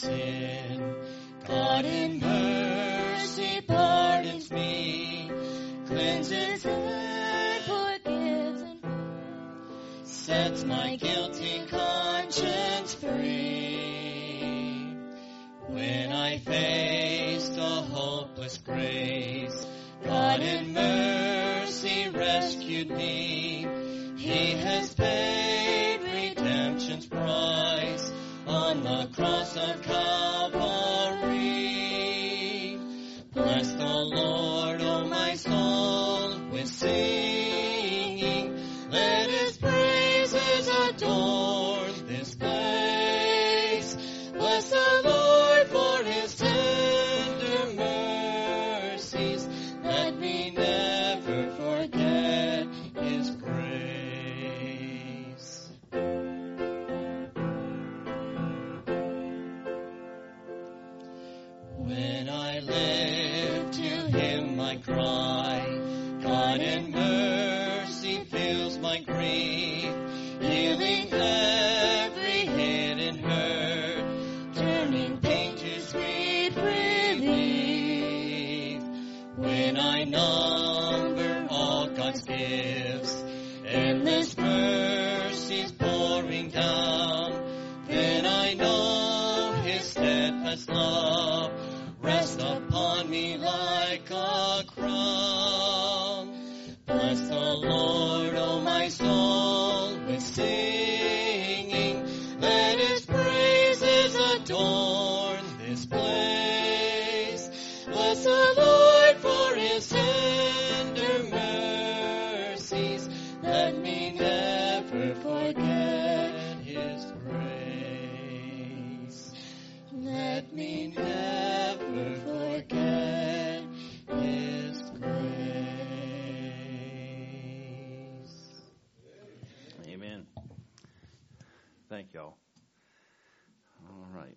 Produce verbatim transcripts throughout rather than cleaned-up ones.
sin. God in mercy pardons me, cleanses and forgives and sets my guilty conscience free. When I faced a hopeless grace, God in mercy rescued me. He has paid redemption's price on the cross of Calvary. Bless the Lord, O my soul, with singing. Let his praises adorn this place. Bless the Lord for his tender mercies. Let me never forget his grace. When I live to him I cry, God in mercy fills my grief, healing every hidden hurt, turning pain to sweet relief. When I number all God's gifts, endless mercies pouring down, then I know his steadfast love rest upon me like a crown. Bless the Lord, O my soul, with singing. Let his praises adorn this place. Bless the Lord for his tender mercies. Let me never forget his grace. Let me never forget his grace. Amen. Thank y'all. All right.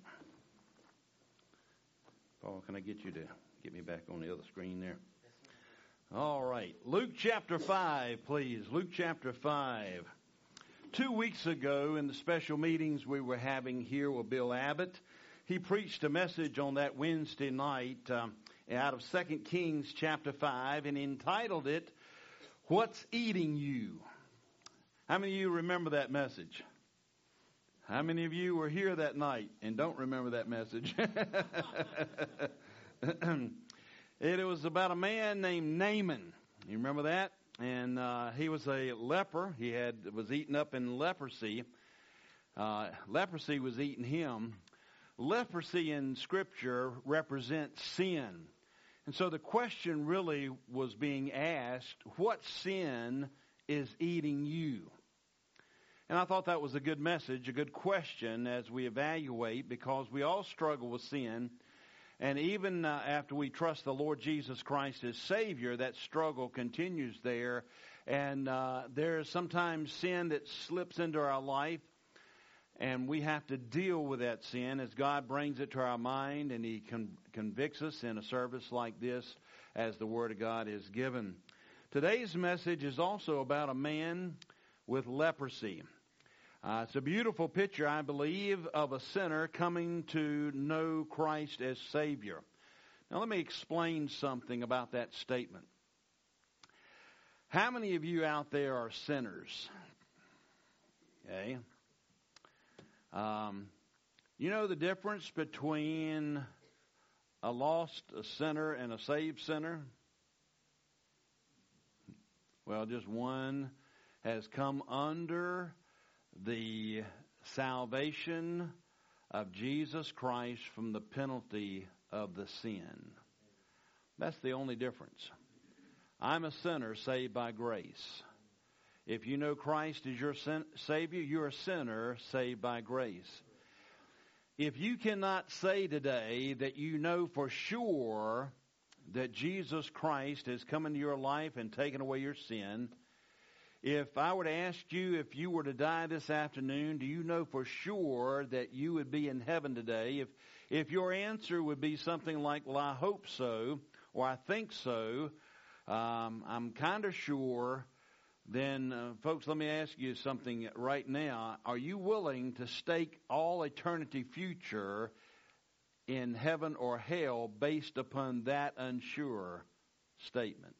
Paul, can I get you to get me back on the other screen there? All right. Luke chapter five, please. Luke chapter five. Two weeks ago in the special meetings we were having here with Bill Abbott, he preached a message on that Wednesday night um, out of Second Kings chapter five and entitled it, What's Eating You? How many of you remember that message? How many of you were here that night and don't remember that message? It was about a man named Naaman. You remember that? And uh, he was a leper. He had was eaten up in leprosy. Uh, leprosy was eating him. Leprosy in Scripture represents sin. And so the question really was being asked, what sin is eating you? And I thought that was a good message, a good question as we evaluate, because we all struggle with sin. And even uh, after we trust the Lord Jesus Christ as Savior, that struggle continues there. And uh, there is sometimes sin that slips into our life, and we have to deal with that sin as God brings it to our mind, and He con- convicts us in a service like this as the Word of God is given. Today's message is also about a man with leprosy. Uh, it's a beautiful picture, I believe, of a sinner coming to know Christ as Savior. Now, let me explain something about that statement. How many of you out there are sinners? Okay. Um, you know the difference between a lost sinner and a saved sinner? Well, just one has come under the salvation of Jesus Christ from the penalty of the sin. That's the only difference. I'm a sinner saved by grace. If you know Christ as your sin- Savior, you're a sinner saved by grace. If you cannot say today that you know for sure that Jesus Christ has come into your life and taken away your sin, if I were to ask you if you were to die this afternoon, do you know for sure that you would be in heaven today? If if your answer would be something like, well, I hope so, or I think so, um, I'm kind of sure, then, uh, folks, let me ask you something right now. Are you willing to stake all eternity future in heaven or hell based upon that unsure statement.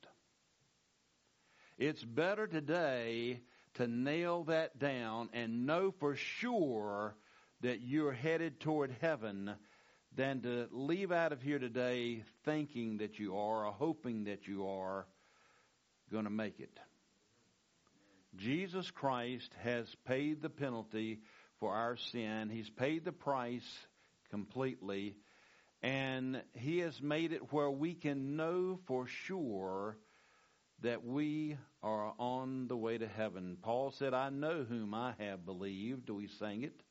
It's better today to nail that down and know for sure that you're headed toward heaven than to leave out of here today thinking that you are or hoping that you are going to make it. Jesus Christ has paid the penalty for our sin. He's paid the price completely, and He has made it where we can know for sure that we are on the way to heaven. Paul said, I know whom I have believed. We sang it.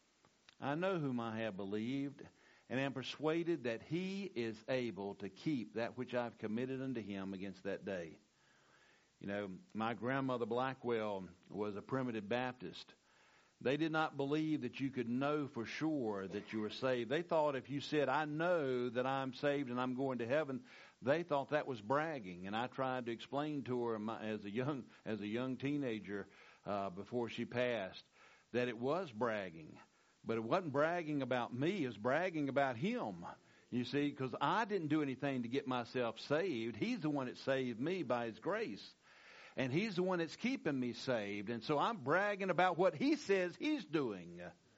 I know whom I have believed, and am persuaded that He is able to keep that which I've committed unto Him against that day. You know, my grandmother Blackwell was a primitive Baptist. They did not believe that you could know for sure that you were saved. They thought if you said, I know that I'm saved and I'm going to heaven, they thought that was bragging. And I tried to explain to her as a young as a young teenager uh, before she passed that it was bragging. But it wasn't bragging about me. It was bragging about Him. You see, because I didn't do anything to get myself saved. He's the one that saved me by His grace. And He's the one that's keeping me saved. And so I'm bragging about what He says He's doing.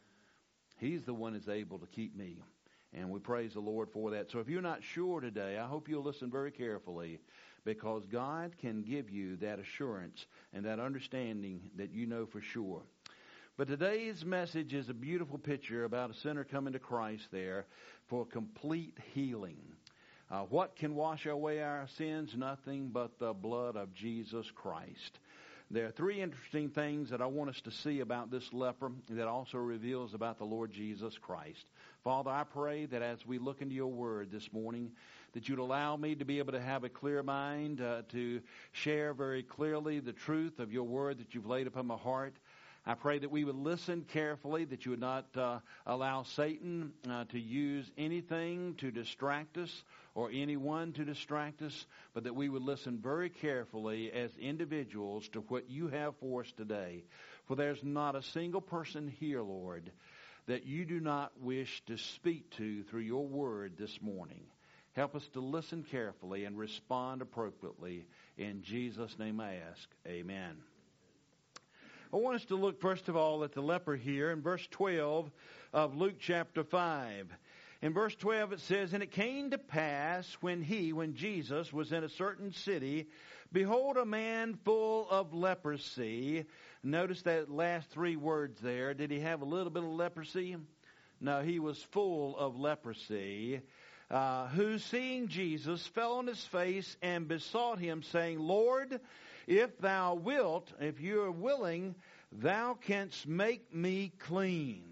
He's the one that's able to keep me. And we praise the Lord for that. So if you're not sure today, I hope you'll listen very carefully, because God can give you that assurance and that understanding that you know for sure. But today's message is a beautiful picture about a sinner coming to Christ there for complete healing. Uh, what can wash away our sins? Nothing but the blood of Jesus Christ. There are three interesting things that I want us to see about this leper that also reveals about the Lord Jesus Christ. Father, I pray that as we look into your word this morning, that you'd allow me to be able to have a clear mind, uh, to share very clearly the truth of your word that you've laid upon my heart. I pray that we would listen carefully, that you would not uh, allow Satan uh, to use anything to distract us or anyone to distract us, but that we would listen very carefully as individuals to what you have for us today. For there's not a single person here, Lord, that you do not wish to speak to through your word this morning. Help us to listen carefully and respond appropriately. In Jesus' name I ask, amen. I want us to look first of all at the leper here in verse twelve of Luke chapter five. In verse twelve it says, And it came to pass when he, when Jesus was in a certain city, behold a man full of leprosy. Notice that last three words there. Did he have a little bit of leprosy? No, he was full of leprosy. Uh, who, seeing Jesus, fell on his face and besought him, saying, Lord, if thou wilt, if you are willing, thou canst make me clean.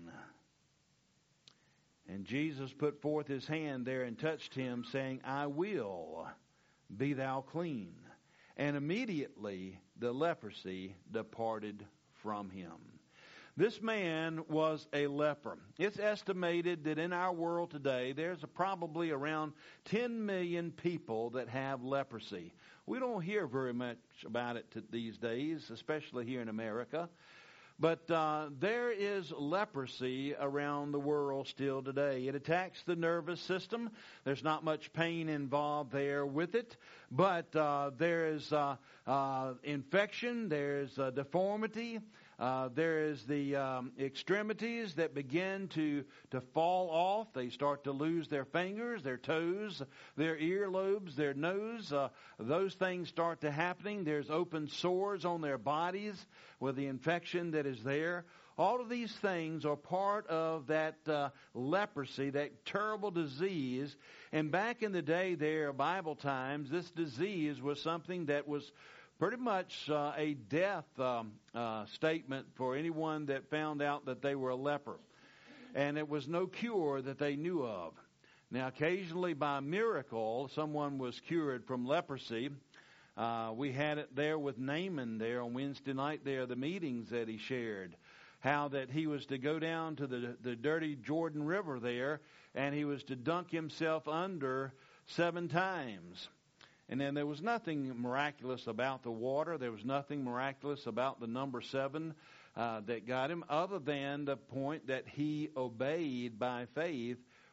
And Jesus put forth his hand there and touched him, saying, I will, be thou clean. And immediately the leprosy departed from him. This man was a leper. It's estimated that in our world today, there's probably around ten million people that have leprosy. We don't hear very much about it these days, especially here in America. But uh, there is leprosy around the world still today. It attacks the nervous system. There's not much pain involved there with it. But uh, there is uh, uh, infection. There's uh, deformity. Uh, there is the um, extremities that begin to, to fall off. They start to lose their fingers, their toes, their earlobes, their nose. Uh, those things start to happening. There's open sores on their bodies with the infection that is there. All of these things are part of that uh, leprosy, that terrible disease. And back in the day there, Bible times, this disease was something that was pretty much uh, a death um, uh, statement for anyone that found out that they were a leper. And it was no cure that they knew of. Now, occasionally by miracle, someone was cured from leprosy. Uh, we had it there with Naaman there on Wednesday night there, the meetings that he shared. How that he was to go down to the, the dirty Jordan River there, and he was to dunk himself under seven times. And then there was nothing miraculous about the water. There was nothing miraculous about the number seven uh, that got him, other than the point that he obeyed by faith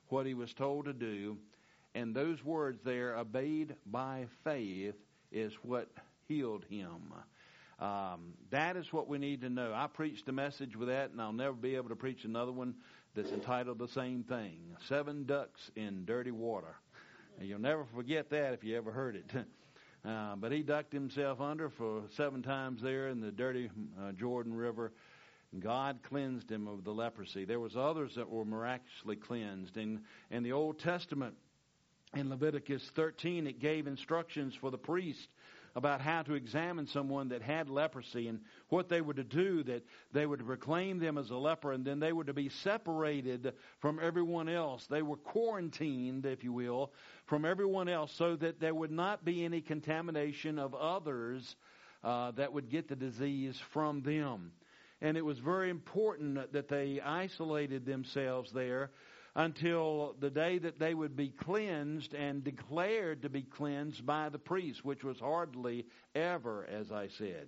what he was told to do. And those words there, obeyed by faith, is what healed him. Um, that is what we need to know. I preached a message with that, and I'll never be able to preach another one that's entitled the same thing, Seven Ducks in Dirty Water. And you'll never forget that if you ever heard it. Uh, but he ducked himself under for seven times there in the dirty uh, Jordan River. God cleansed him of the leprosy. There was others that were miraculously cleansed. In, in the Old Testament, in Leviticus thirteen, it gave instructions for the priest about how to examine someone that had leprosy and what they were to do, that they were to proclaim them as a leper, and then they were to be separated from everyone else. They were quarantined, if you will, from everyone else so that there would not be any contamination of others uh, that would get the disease from them. And it was very important that they isolated themselves there until the day that they would be cleansed and declared to be cleansed by the priest, which was hardly ever, as I said.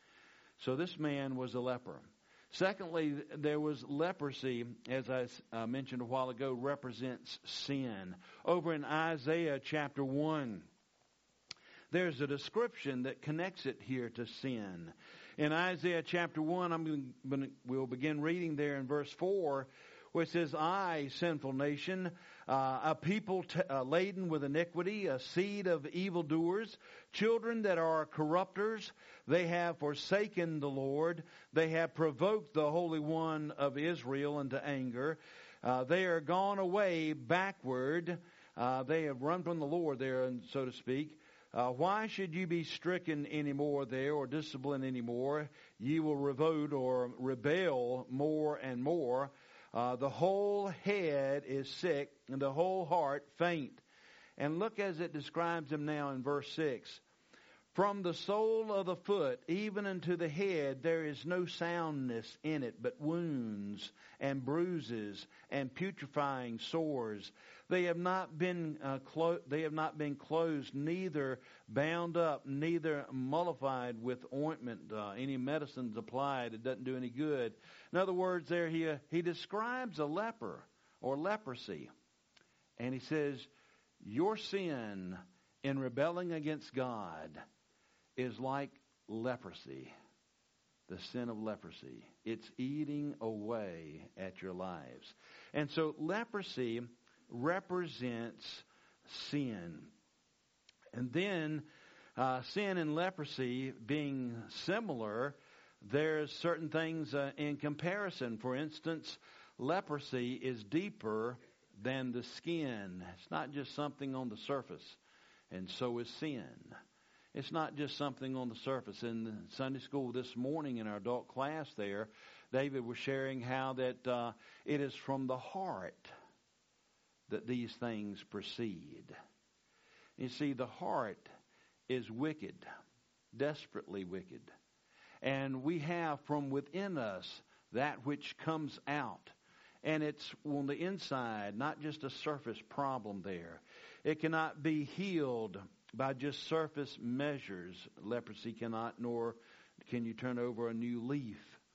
So this man was a leper. Secondly, there was leprosy, as I uh, mentioned a while ago, represents sin. Over in Isaiah chapter one, there's a description that connects it here to sin. In Isaiah chapter one, I'm going to, we'll begin reading there in verse four, where it says, I, sinful nation, uh, a people t- uh, laden with iniquity, a seed of evildoers, children that are corrupters, they have forsaken the Lord, they have provoked the Holy One of Israel into anger, uh, they are gone away backward, uh, they have run from the Lord there, so to speak. Uh, why should you be stricken anymore there, or disciplined anymore? Ye will revolt or rebel more and more. Uh, the whole head is sick, and the whole heart faint. And look as it describes him now in verse six. From the sole of the foot even unto the head there is no soundness in it, but wounds and bruises and putrefying sores. They have not been uh, clo- they have not been closed, neither bound up, neither mollified with ointment. Uh, any medicines applied, it doesn't do any good. In other words, there he uh, he describes a leper or leprosy, and he says, your sin in rebelling against God is like leprosy, the sin of leprosy. It's eating away at your lives. And so leprosy represents sin. And then uh, sin and leprosy being similar, there's certain things uh, in comparison. For instance, leprosy is deeper than the skin. It's not just something on the surface. And so is sin. It's not just something on the surface. In Sunday school this morning in our adult class there, David was sharing how that uh, it is from the heart that these things proceed. You see, the heart is wicked, desperately wicked. And we have from within us that which comes out. And it's on the inside, not just a surface problem there. It cannot be healed by just surface measures. Leprosy cannot, nor can you turn over a new leaf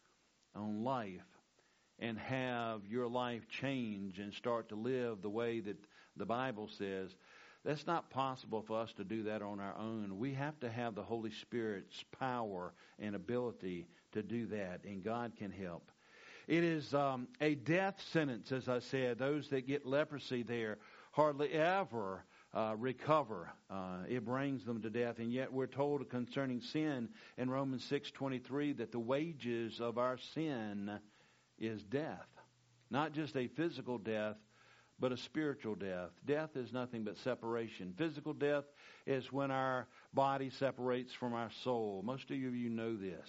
on life and have your life change and start to live the way that the Bible says. That's not possible for us to do that on our own. We have to have the Holy Spirit's power and ability to do that, and God can help. It is um, a death sentence, as I said. Those that get leprosy there hardly ever uh, recover. Uh, it brings them to death. And yet we're told concerning sin in Romans six twenty-three that the wages of our sin is death. Not just a physical death, but a spiritual death. Death is nothing but separation. Physical death is when our body separates from our soul. Most of you know this.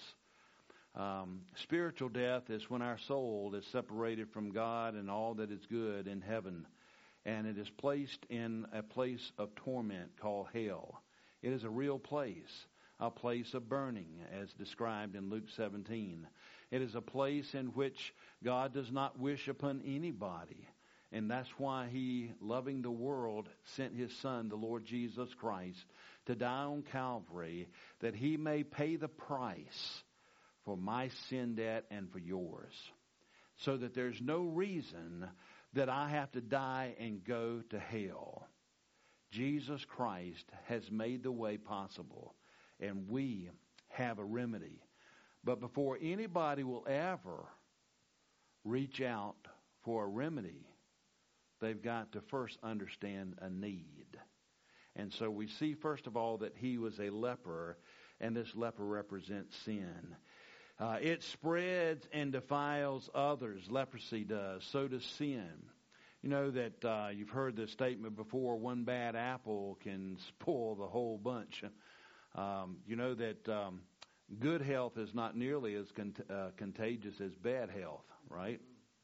Um, spiritual death is when our soul is separated from God and all that is good in heaven, and it is placed in a place of torment called hell. It is a real place, a place of burning, as described in Luke seventeen. It is a place in which God does not wish upon anybody, and that's why He, loving the world, sent His Son, the Lord Jesus Christ, to die on Calvary, that He may pay the price for my sin debt and for yours, so that there's no reason that I have to die and go to hell. Jesus Christ has made the way possible, and we have a remedy. But before anybody will ever reach out for a remedy, they've got to first understand a need. And so we see, first of all, that he was a leper, and this leper represents sin. Uh, it spreads and defiles others. Leprosy does. So does sin. You know that uh, you've heard this statement before, one bad apple can spoil the whole bunch. Um, you know that um, good health is not nearly as con- uh, contagious as bad health, right?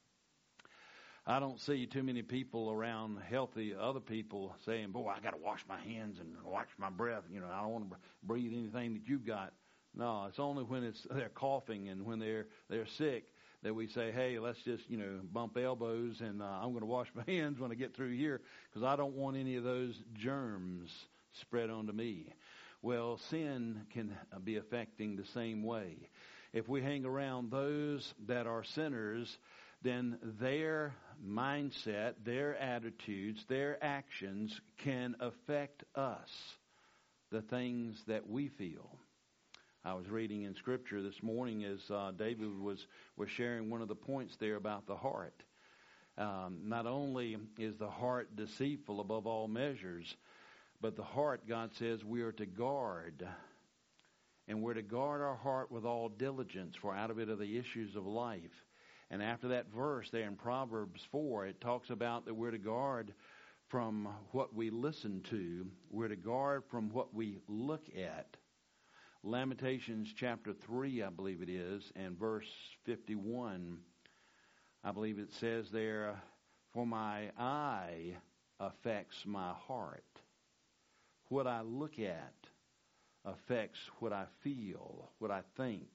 I don't see too many people around healthy other people saying, boy, I got to wash my hands and watch my breath. You know, I don't want to breathe anything that you've got. No, it's only when it's they're coughing and when they're they're sick that we say, hey, let's just, you know, bump elbows and uh, I'm going to wash my hands when I get through here because I don't want any of those germs spread onto me. Well, sin can be affecting the same way. If we hang around those that are sinners, then their mindset, their attitudes, their actions can affect us, the things that we feel. I was reading in Scripture this morning as uh, David was, was sharing one of the points there about the heart. Um, not only is the heart deceitful above all measures, but the heart, God says, we are to guard. And we're to guard our heart with all diligence, for out of it are the issues of life. And after that verse there in Proverbs four, it talks about that we're to guard from what we listen to. We're to guard from what we look at. Lamentations chapter three, I believe it is, and verse fifty-one, I believe it says there, for my eye affects my heart. What I look at affects what I feel, what I think.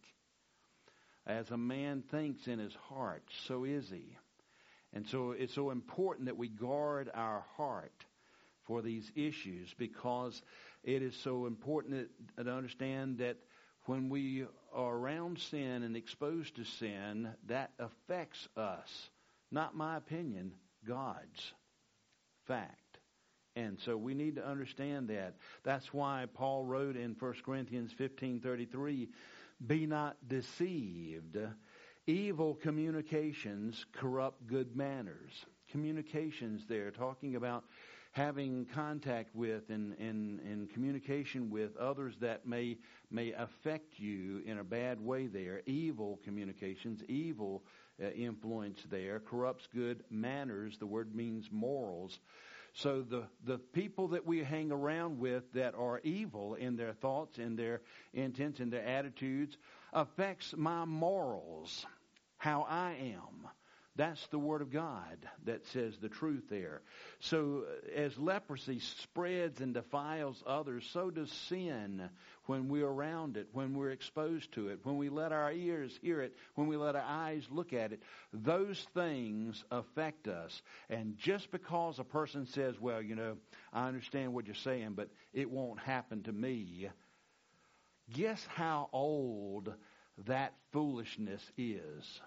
As a man thinks in his heart, so is he. And so it's so important that we guard our heart for these issues, because it is so important to understand that when we are around sin and exposed to sin, that affects us. Not my opinion, God's fact. And so we need to understand that. That's why Paul wrote in First Corinthians fifteen thirty-three, be not deceived. Evil communications corrupt good manners. Communications there, talking about having contact with and, and, and communication with others that may may affect you in a bad way there. Evil communications, evil uh, influence there, corrupts good manners. The word means morals. So the, the people that we hang around with that are evil in their thoughts, in their intents, in their attitudes, affects my morals, how I am. That's the Word of God that says the truth there. So as leprosy spreads and defiles others, so does sin when we're around it, when we're exposed to it, when we let our ears hear it, when we let our eyes look at it. Those things affect us. And just because a person says, well, you know, I understand what you're saying, but it won't happen to me. Guess how old that foolishness is?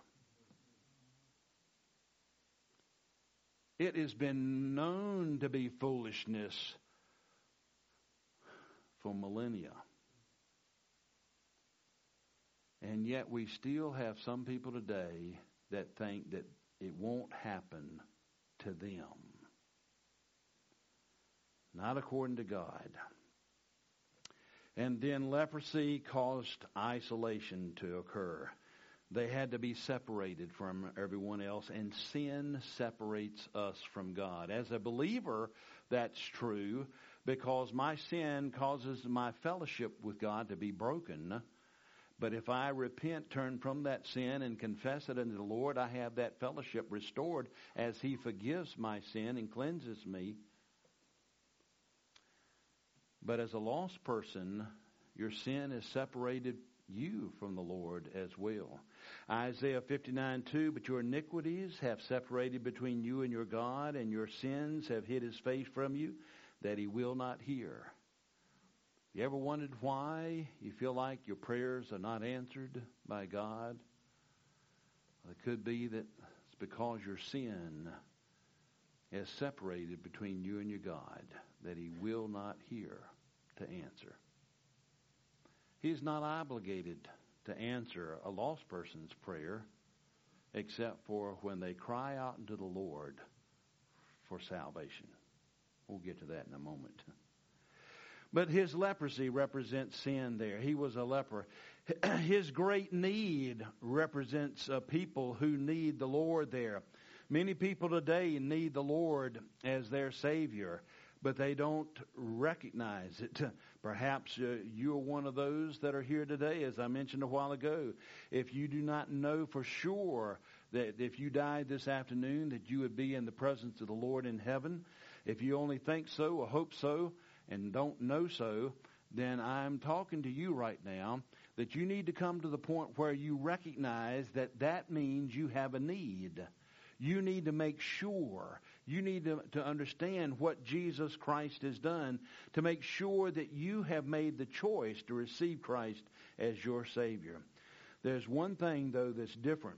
It has been known to be foolishness for millennia. And yet we still have some people today that think that it won't happen to them. Not according to God. And then leprosy caused isolation to occur. They had to be separated from everyone else, and sin separates us from God. As a believer, that's true, because my sin causes my fellowship with God to be broken. But if I repent, turn from that sin, and confess it unto the Lord, I have that fellowship restored as He forgives my sin and cleanses me. But as a lost person, your sin has separated you from the Lord as well. Isaiah fifty-nine two, but your iniquities have separated between you and your God, and your sins have hid His face from you, that He will not hear. You ever wondered why you feel like your prayers are not answered by God? Well, it could be that it's because your sin is separated between you and your God that he will not hear to answer. He is not obligated to answer a lost person's prayer except for when they cry out unto the Lord for salvation. We'll get to that in a moment. But his leprosy represents sin there. He was a leper. His great need represents uh, people who need the Lord there. Many people today need the Lord as their Savior, but they don't recognize it. Perhaps uh, you're one of those that are here today, as I mentioned a while ago. If you do not know for sure that if you died this afternoon that you would be in the presence of the Lord in heaven, if you only think so or hope so and don't know so, then I'm talking to you right now that you need to come to the point where you recognize that that means you have a need. You need to make sure, you need to, to understand what Jesus Christ has done to make sure that you have made the choice to receive Christ as your Savior. There's one thing, though, that's different.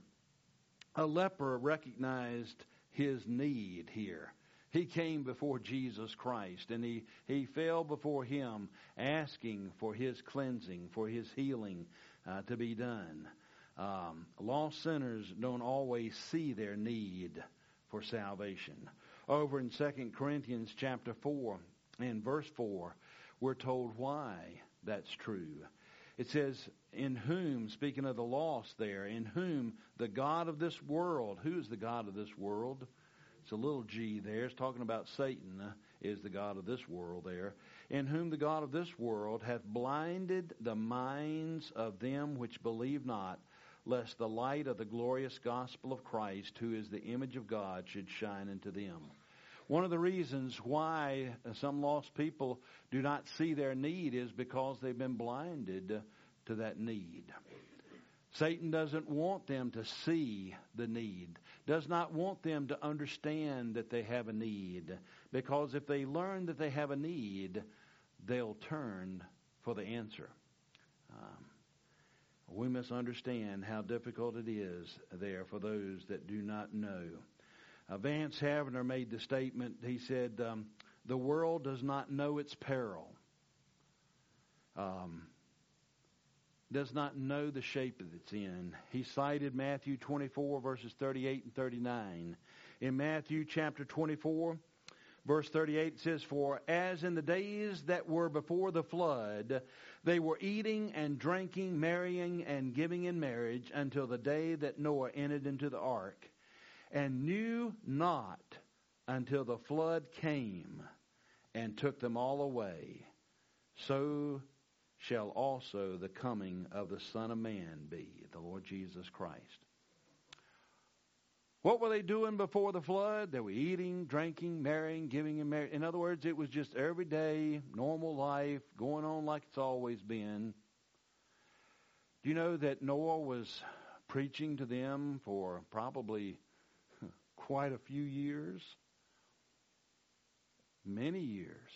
A leper recognized his need here. He came before Jesus Christ, and he, he fell before him asking for his cleansing, for his healing uh, to be done. Um, lost sinners don't always see their need for salvation. Over in Second Corinthians chapter four and verse four, we're told why that's true. It says, in whom, speaking of the lost there, in whom the God of this world, who's the God of this world? It's a little g there. It's talking about Satan uh, is the God of this world there. In whom the God of this world hath blinded the minds of them which believe not, lest the light of the glorious gospel of Christ, who is the image of God, should shine into them. One of the reasons why some lost people do not see their need is because they've been blinded to that need. Satan doesn't want them to see the need, does not want them to understand that they have a need, because if they learn that they have a need, they'll turn for the answer. Um, we must understand how difficult it is there for those that do not know. Uh, Vance Havner made the statement, he said, um, the world does not know its peril. Um, does not know the shape that it's in. He cited Matthew twenty-four, verses thirty-eight and thirty-nine. In Matthew chapter twenty-four, verse thirty-eight, it says, for as in the days that were before the flood, they were eating and drinking, marrying and giving in marriage, until the day that Noah entered into the ark, and knew not until the flood came and took them all away. So shall also the coming of the Son of Man be, the Lord Jesus Christ. What were they doing before the flood? They were eating, drinking, marrying, giving in marriage. In other words, it was just everyday, normal life, going on like it's always been. Do you know that Noah was preaching to them for probably quite a few years? Many years.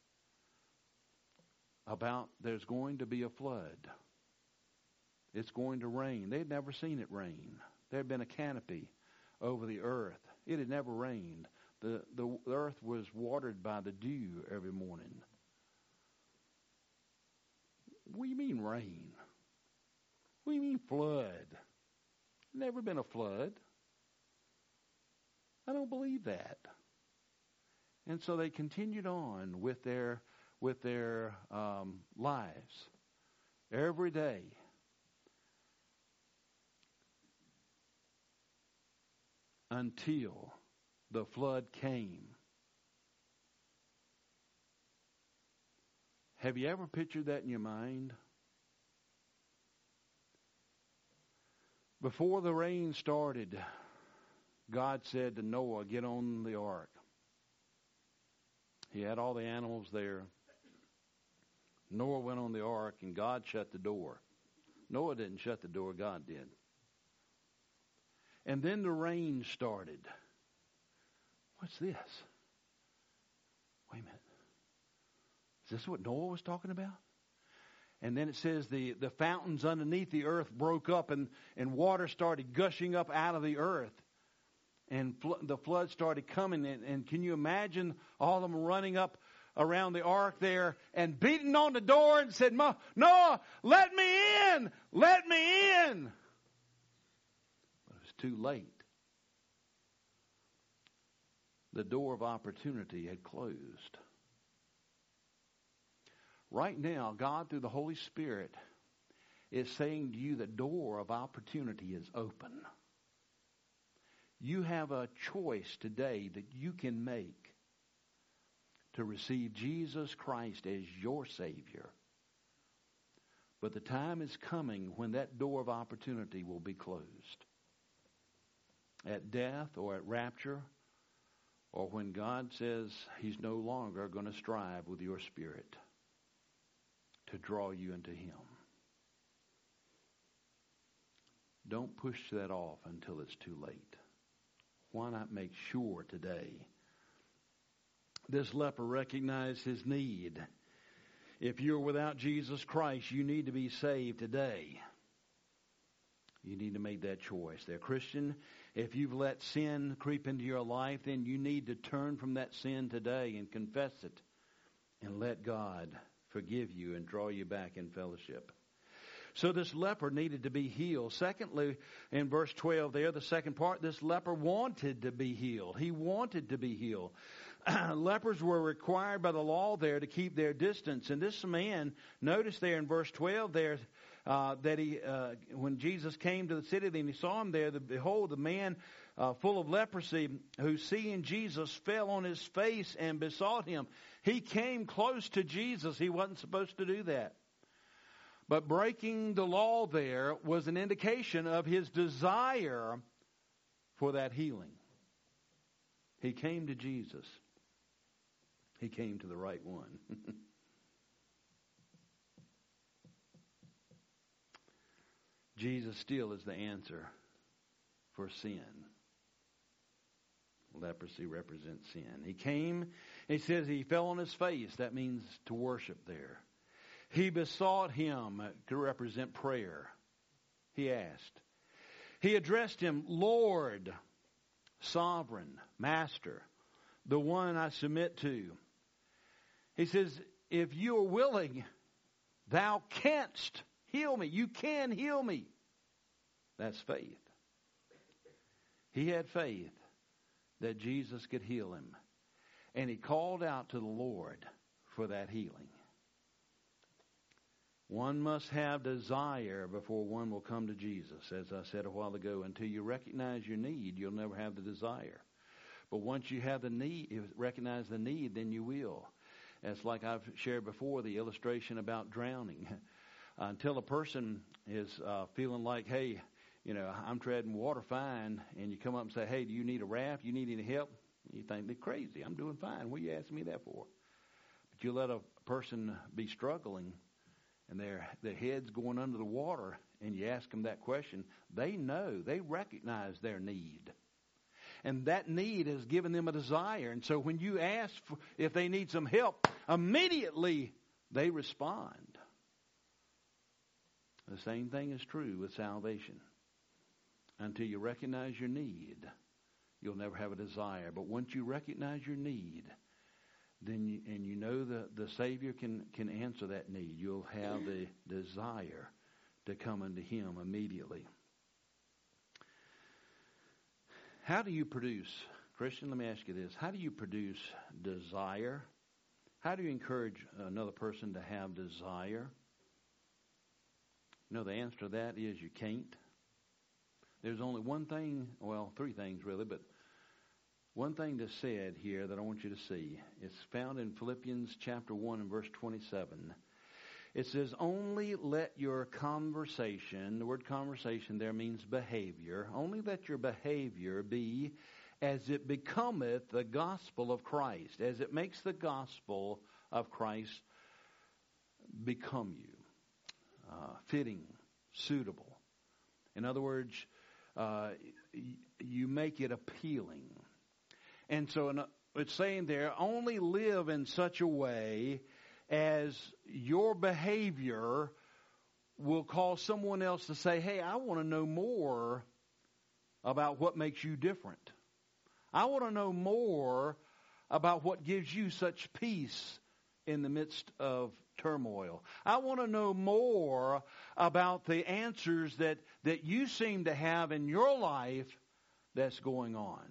About there's going to be a flood. It's going to rain. They'd never seen it rain. There had been a canopy over the earth. It had never rained. The, the earth was watered by the dew every morning. What do you mean rain? What do you mean flood? Never been a flood. I don't believe that. And so they continued on with their with their um, lives every day. Until the flood came. Have you ever pictured that in your mind? Before the rain started, God said to Noah, get on the ark. He had all the animals there. Noah went on the ark, and God shut the door. Noah didn't shut the door, God did. And then the rain started. What's this? Wait a minute. Is this what Noah was talking about? And then it says the, the fountains underneath the earth broke up, and, and water started gushing up out of the earth. and fl- the flood started coming. And, and can you imagine all of them running up around the ark there and beating on the door and said, Noah, let me in, let me in. But it was too late. The door of opportunity had closed. Right now, God, through the Holy Spirit, is saying to you the door of opportunity is open. You have a choice today that you can make to receive Jesus Christ as your Savior. But the time is coming when that door of opportunity will be closed. At death or at rapture, or when God says He's no longer going to strive with your spirit to draw you into Him. Don't push that off until it's too late. Why not make sure today? This leper recognized his need. If you're without Jesus Christ, you need to be saved today. You need to make that choice. There, Christian, if you've let sin creep into your life, then you need to turn from that sin today and confess it and let God forgive you and draw you back in fellowship. So this leper needed to be healed. Secondly, in verse twelve there, the second part, this leper wanted to be healed. He wanted to be healed. Lepers were required by the law there to keep their distance. And this man, notice there in verse twelve there, uh, that he, uh, when Jesus came to the city, then he saw him there, the, behold, the man uh, full of leprosy, who seeing Jesus fell on his face and besought him. He came close to Jesus. He wasn't supposed to do that. But breaking the law there was an indication of his desire for that healing. He came to Jesus. He came to the right one. Jesus still is the answer for sin. Leprosy represents sin. He came, he says he fell on his face. That means to worship there. He besought him to represent prayer. He asked. He addressed him, Lord, Sovereign, Master, the one I submit to. He says, if you are willing, thou canst heal me. You can heal me. That's faith. He had faith that Jesus could heal him. And he called out to the Lord for that healing. One must have desire before one will come to Jesus. As I said a while ago, until you recognize your need, you'll never have the desire. But once you have the need, recognize the need, then you will. It's like I've shared before, the illustration about drowning. Until a person is uh, feeling like, hey, you know, I'm treading water fine, and you come up and say, hey, do you need a raft? You need any help? You think they're crazy. I'm doing fine. What are you asking me that for? But you let a person be struggling, and their their head's going under the water, and you ask them that question, they know, they recognize their need. And that need has given them a desire. And so when you ask for, if they need some help, immediately they respond. The same thing is true with salvation. Until you recognize your need, you'll never have a desire. But once you recognize your need, then you, and you know the, the Savior can, can answer that need, you'll have the desire to come unto Him immediately. How do you produce, Christian, let me ask you this, how do you produce desire? How do you encourage another person to have desire? You know, the answer to that is you can't. There's only one thing, well, three things really, but one thing that's said here that I want you to see. It's found in Philippians chapter one and verse twenty-seven. It says, only let your conversation, the word conversation there means behavior, only let your behavior be as it becometh the gospel of Christ, as it makes the gospel of Christ become you, uh, fitting, suitable. In other words, uh, you make it appealing. And so it's saying there, only live in such a way as your behavior will cause someone else to say, hey, I want to know more about what makes you different. I want to know more about what gives you such peace in the midst of turmoil. I want to know more about the answers that, that you seem to have in your life that's going on.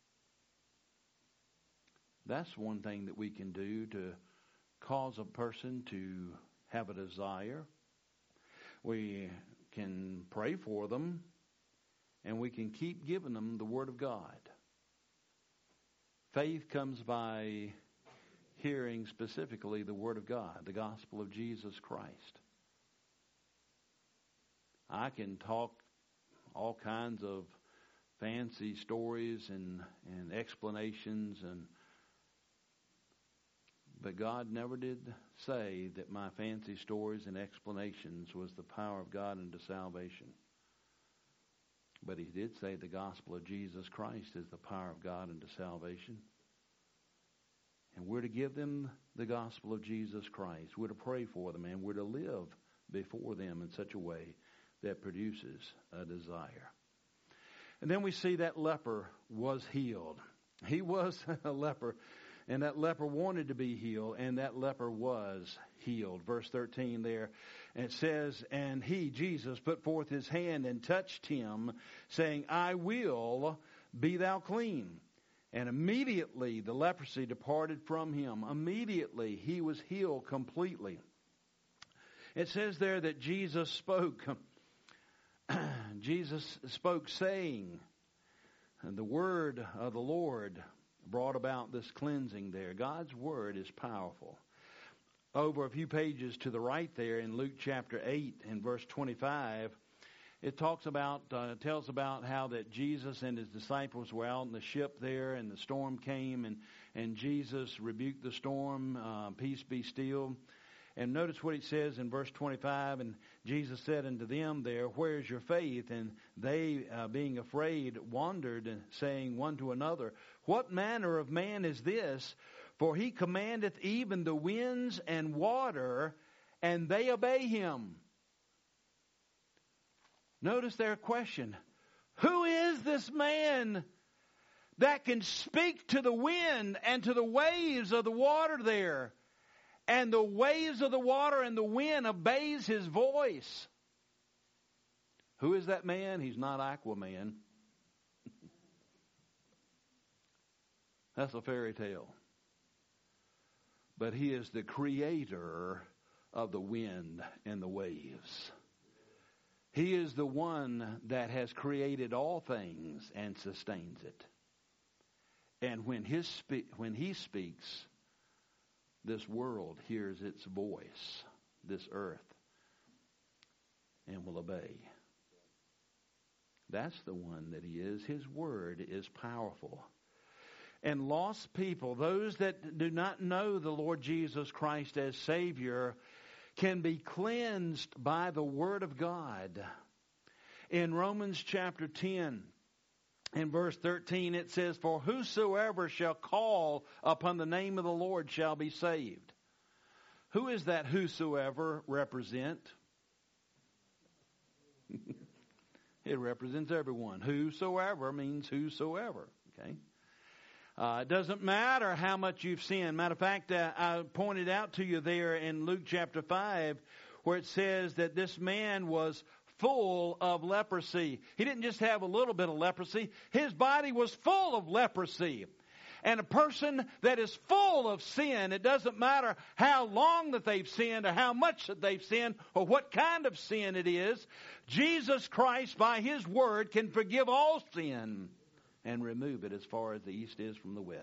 That's one thing that we can do to cause a person to have a desire. We can pray for them, and we can keep giving them the Word of God. Faith comes by hearing specifically the Word of God, the gospel of Jesus Christ. I can talk all kinds of fancy stories and, and explanations, and but God never did say that my fancy stories and explanations was the power of God unto salvation. But He did say the gospel of Jesus Christ is the power of God unto salvation. And we're to give them the gospel of Jesus Christ. We're to pray for them, and we're to live before them in such a way that produces a desire. And then we see that leper was healed. He was a leper, and that leper wanted to be healed, and that leper was healed. Verse thirteen there, and it says, and he, Jesus, put forth his hand and touched him, saying, I will, be thou clean. And immediately the leprosy departed from him. Immediately he was healed completely. It says there that Jesus spoke. Jesus spoke saying, and the word of the Lord brought about this cleansing there. God's word is powerful. Over a few pages to the right there in Luke chapter eight and verse twenty-five, it talks about, uh, tells about how that Jesus and his disciples were out in the ship there, and the storm came, and, and Jesus rebuked the storm, uh, peace be still. And notice what it says in verse twenty-five, and Jesus said unto them there, where is your faith? And they, uh, being afraid, wondered, saying one to another, what manner of man is this? For he commandeth even the winds and water, and they obey him. Notice their question. Who is this man that can speak to the wind and to the waves of the water there? And the waves of the water and the wind obeys his voice. Who is that man? He's not Aquaman. That's a fairy tale. But he is the creator of the wind and the waves. He is the one that has created all things and sustains it. And when his spe- when he speaks, this world hears its voice, this earth, and will obey. That's the one that he is. His word is powerful. And lost people, those that do not know the Lord Jesus Christ as Savior, can be cleansed by the Word of God. In Romans chapter ten, in verse thirteen, it says, for whosoever shall call upon the name of the Lord shall be saved. Who is that whosoever represent? It represents everyone. Whosoever means whosoever. Okay. Uh, it doesn't matter how much you've sinned. Matter of fact, uh, I pointed out to you there in Luke chapter five where it says that this man was full of leprosy. He didn't just have a little bit of leprosy. His body was full of leprosy. And a person that is full of sin, it doesn't matter how long that they've sinned or how much that they've sinned or what kind of sin it is, Jesus Christ by His Word can forgive all sin and remove it as far as the east is from the west.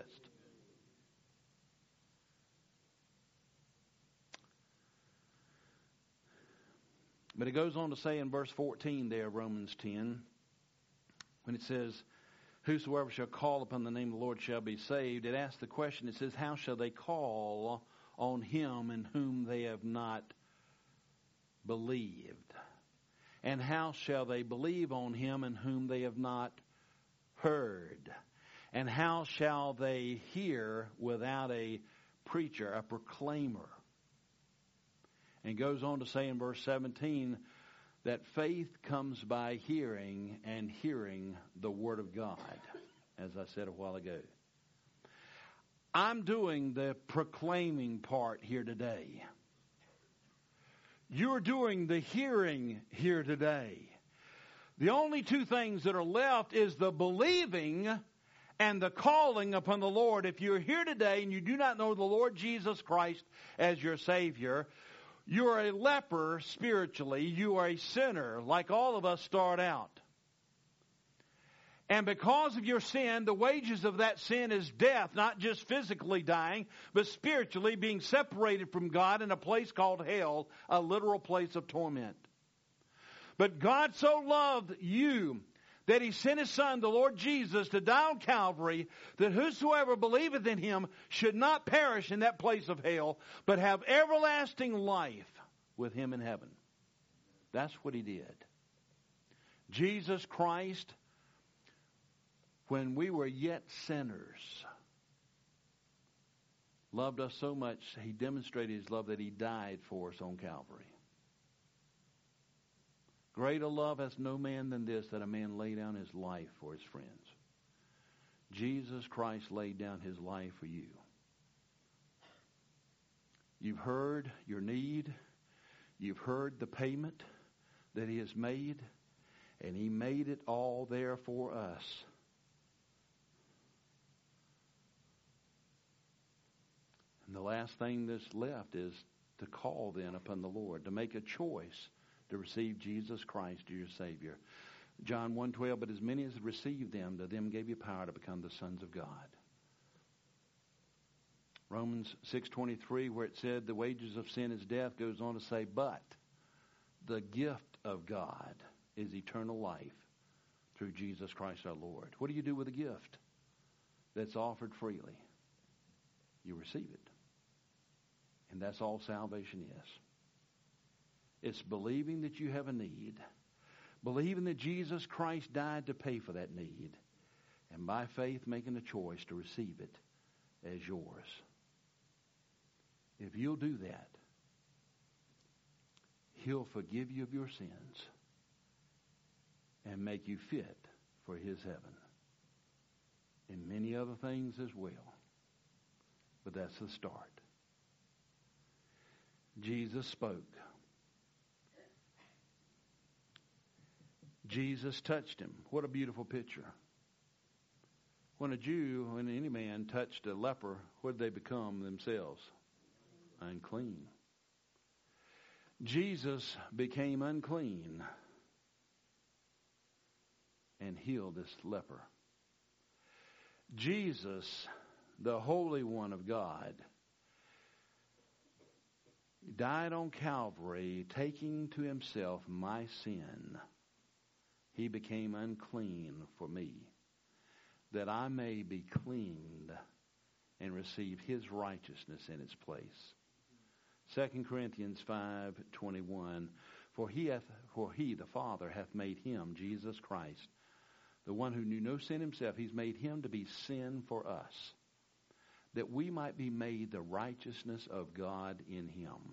But it goes on to say in verse fourteen there, Romans ten, when it says, whosoever shall call upon the name of the Lord shall be saved, it asks the question, it says, how shall they call on him in whom they have not believed? And how shall they believe on him in whom they have not heard? And how shall they hear without a preacher, a proclaimer? And goes on to say in verse seventeen that faith comes by hearing, and hearing the Word of God. as I said a while ago. I'm doing the proclaiming part here today. You're doing the hearing here today. The only two things that are left is the believing and the calling upon the Lord. If you're here today and you do not know the Lord Jesus Christ as your Savior, you are a leper spiritually. You are a sinner, like all of us start out. And because of your sin, the wages of that sin is death, not just physically dying, but spiritually being separated from God in a place called hell, a literal place of torment. But God so loved you that He sent His Son, the Lord Jesus, to die on Calvary, that whosoever believeth in Him should not perish in that place of hell, but have everlasting life with Him in heaven. That's what He did. Jesus Christ, when we were yet sinners, loved us so much, He demonstrated His love that He died for us on Calvary. Greater love has no man than this, that a man lay down his life for his friends. Jesus Christ laid down His life for you. You've heard your need. You've heard the payment that He has made. And He made it all there for us. And the last thing that's left is to call then upon the Lord, to make a choice to receive Jesus Christ as your Savior. John one twelve, but as many as received them, to them gave you power to become the sons of God. Romans six twenty-three, where it said the wages of sin is death, goes on to say, but the gift of God is eternal life through Jesus Christ our Lord. What do you do with a gift that's offered freely? You receive it. And that's all salvation is. It's believing that you have a need, believing that Jesus Christ died to pay for that need, and by faith making a choice to receive it as yours. If you'll do that, He'll forgive you of your sins and make you fit for His heaven. And many other things as well. But that's the start. Jesus spoke. Jesus touched him. What a beautiful picture. When a Jew, when any man touched a leper, what did they become themselves? Unclean. Jesus became unclean and healed this leper. Jesus, the Holy One of God, died on Calvary, taking to Himself my sin. He became unclean for me, that I may be cleaned and receive His righteousness in its place. Second Corinthians five twenty-one, for he hath, for he, the Father, hath made Him, Jesus Christ, the one who knew no sin Himself, He's made Him to be sin for us, that we might be made the righteousness of God in Him.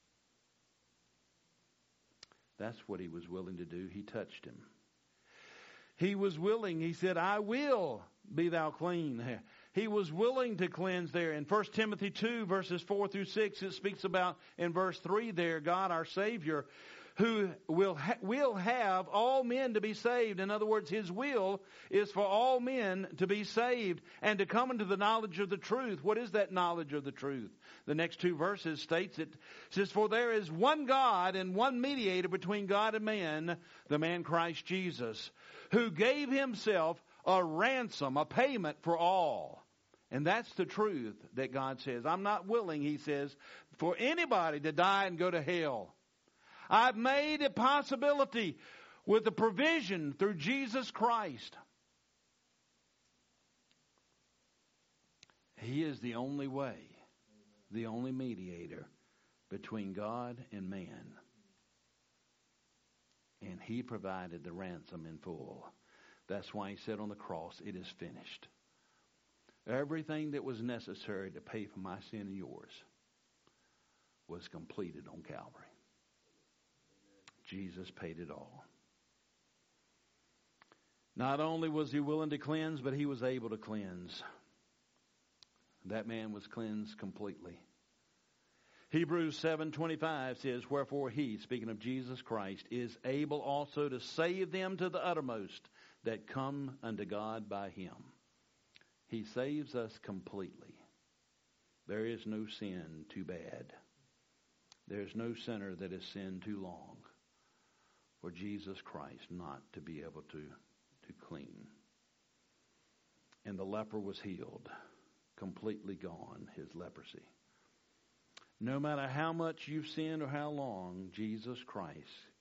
That's what He was willing to do. He touched him. He was willing. He said, I will be thou clean. He was willing to cleanse there. In First Timothy two, verses four through six, it speaks about, in verse three there, God our Savior, who will ha- will have all men to be saved. In other words, His will is for all men to be saved and to come into the knowledge of the truth. What is that knowledge of the truth? The next two verses states it. It says, for there is one God and one mediator between God and man, the man Christ Jesus, who gave Himself a ransom, a payment for all. And that's the truth that God says. I'm not willing, He says, for anybody to die and go to hell. I've made a possibility with the provision through Jesus Christ. He is the only way, the only mediator between God and man. And He provided the ransom in full. That's why He said on the cross, it is finished. Everything that was necessary to pay for my sin and yours was completed on Calvary. Jesus paid it all. Not only was he willing to cleanse, but he was able to cleanse. That man was cleansed completely. Hebrews seven twenty-five says, wherefore he, speaking of Jesus Christ, is able also to save them to the uttermost that come unto God by him. He saves us completely. There is no sin too bad. There is no sinner that has sinned too long for Jesus Christ not to be able to, to clean. And the leper was healed, completely gone, his leprosy. No matter how much you've sinned or how long, Jesus Christ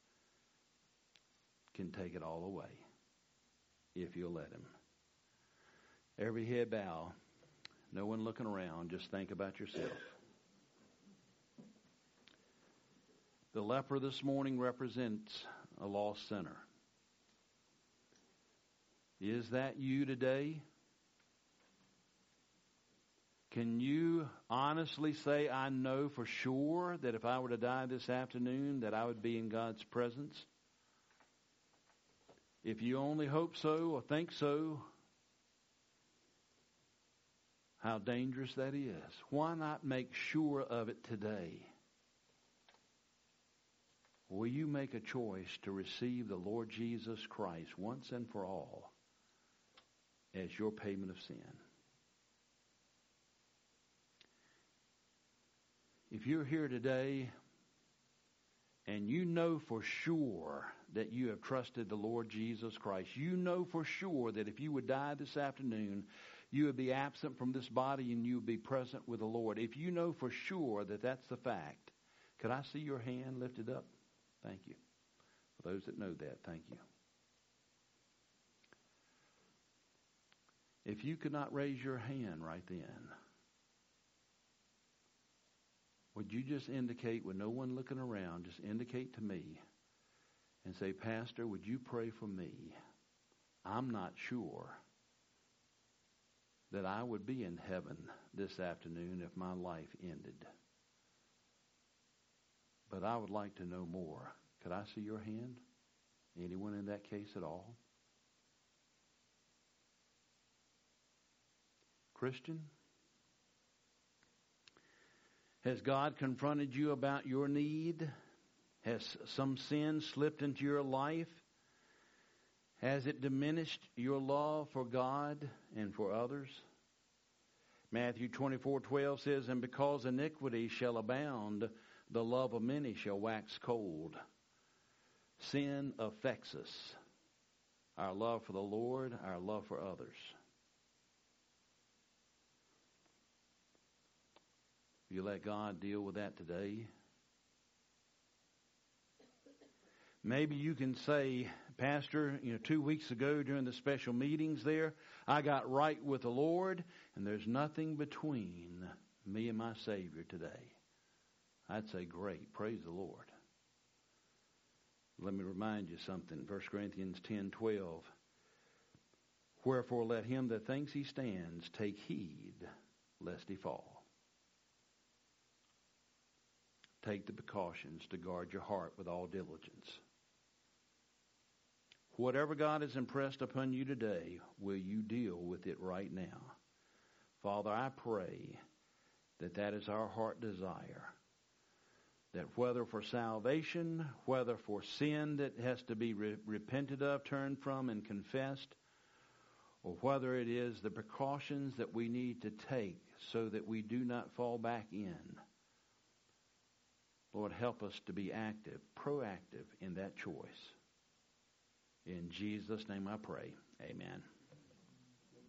can take it all away if you'll let him. Every head bow, no one looking around, just think about yourself. The leper this morning represents a lost sinner. Is that you today? Can you honestly say, I know for sure that if I were to die this afternoon, that I would be in God's presence? If you only hope so or think so, how dangerous that is. Why not make sure of it today? Will you make a choice to receive the Lord Jesus Christ once and for all as your payment of sin? If you're here today and you know for sure that you have trusted the Lord Jesus Christ, you know for sure that if you would die this afternoon, you would be absent from this body and you would be present with the Lord. If you know for sure that that's the fact, could I see your hand lifted up? Thank you. For those that know that, thank you. If you could not raise your hand right then, would you just indicate, with no one looking around, just indicate to me and say, Pastor, would you pray for me? I'm not sure that I would be in heaven this afternoon if my life ended. But I would like to know more. Could I see your hand? Anyone in that case at all? Christian? Has God confronted you about your need? Has some sin slipped into your life? Has it diminished your love for God and for others? Matthew twenty-four twelve says, and because iniquity shall abound, the love of many shall wax cold. Sin affects us. Our love for the Lord, our love for others. You let God deal with that today. Maybe you can say, Pastor, you know, two weeks ago during the special meetings there, I got right with the Lord, and there's nothing between me and my Savior today. I'd say, great, praise the Lord. Let me remind you something. First Corinthians ten twelve. Wherefore let him that thinks he stands take heed lest he fall. Take the precautions to guard your heart with all diligence. Whatever God has impressed upon you today, will you deal with it right now? Father, I pray that that is our heart desire. That whether for salvation, whether for sin that has to be re- repented of, turned from, and confessed, or whether it is the precautions that we need to take so that we do not fall back in, Lord, help us to be active, proactive in that choice. In Jesus' name I pray. Amen.